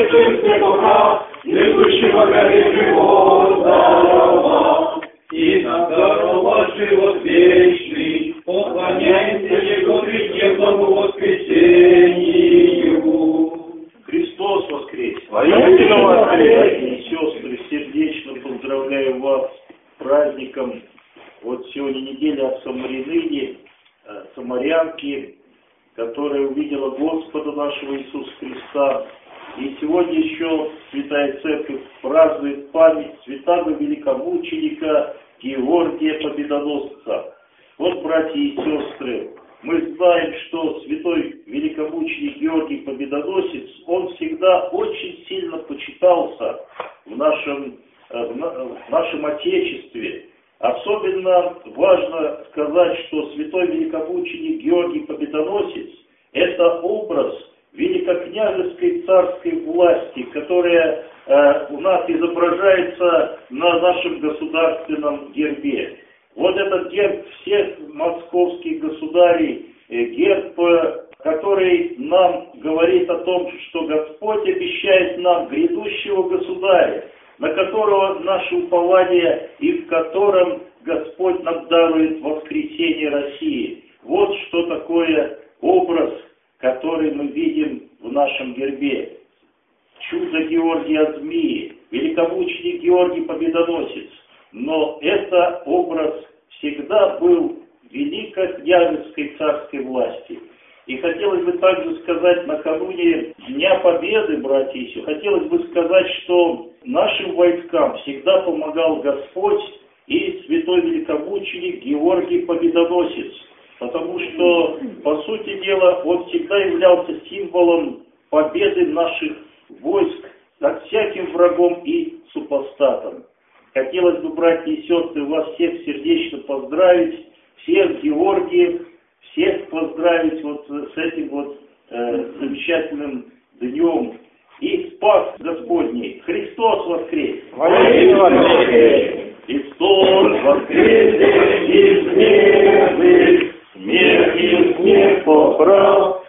Чистый Духа, несущего горы живота, и нам даровал живот вечный, поклоняемся Его преемному воскресению. Христос воскрес! Воистину воскрес! Братья и сестры, сердечно поздравляю вас с праздником. Вот сегодня неделя от Самарянки, Самарянки, которая увидела Господа нашего Иисуса Христа. И сегодня еще Святая Церковь празднует память святого великомученика Георгия Победоносца. Вот, братья и сестры, мы знаем, что святой великомученик Георгий Победоносец, он всегда очень сильно почитался в нашем Отечестве. Особенно важно сказать, что святой великомученик Георгий Победоносец – это образ великокняжеской царской власти, которая у нас изображается на нашем государственном гербе. Вот этот герб всех московских государей, герб, который нам говорит о том, что Господь обещает нам грядущего государя, на которого наше упование и в котором Господь нам дарует воскресение России. Вот что такое образ, который мы видим в нашем гербе. Чудо Георгия Змии, великомученик Георгий Победоносец. Но это образ всегда был великокняжеской царской власти. И хотелось бы также сказать, накануне Дня Победы, братья и сестры, хотелось бы сказать, что нашим войскам всегда помогал Господь и святой великомученик Георгий Победоносец. Потому что, по сути дела, он всегда являлся символом победы наших войск над всяким врагом и супостатом. Хотелось бы, братья и сестры, вас всех сердечно поздравить, всех Георгиев, всех поздравить вот с этим вот замечательным днем. И спас Господний! Христос воскрес! Христос воскрес из мертвых, смерть из них поправ,